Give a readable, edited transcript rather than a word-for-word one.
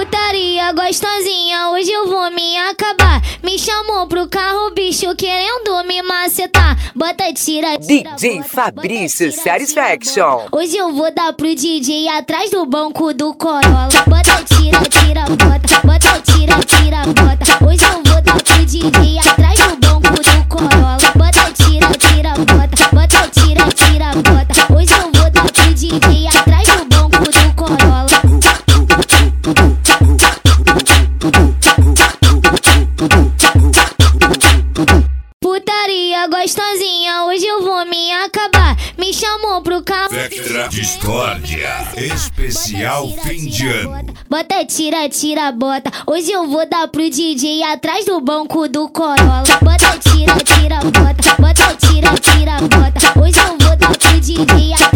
Putaria gostosinha, hoje eu vou me acabar. Me chamou pro carro, bicho, querendo me macetar. Bota, tira, DJ Fabrício Satisfaction. Hoje eu vou dar pro DJ atrás do banco do Corolla. Bota, tira, bota. Bota, tira, bota. Hoje eu vou dar pro DJ atrás do banco do Corolla. Bota, tira, bota. Bota, tira, bota. Hoje eu vou dar pro DJ atrás do banco do Corolla. Putaria gostosinha, hoje eu vou me acabar. Me chamou pro carro. Vectra Discórdia, especial fim de ano. Bota, tira, bota. Hoje eu vou dar pro DJ atrás do banco do Corolla. Bota, tira, bota. Bota, tira, bota. Hoje eu vou dar pro DJ atrás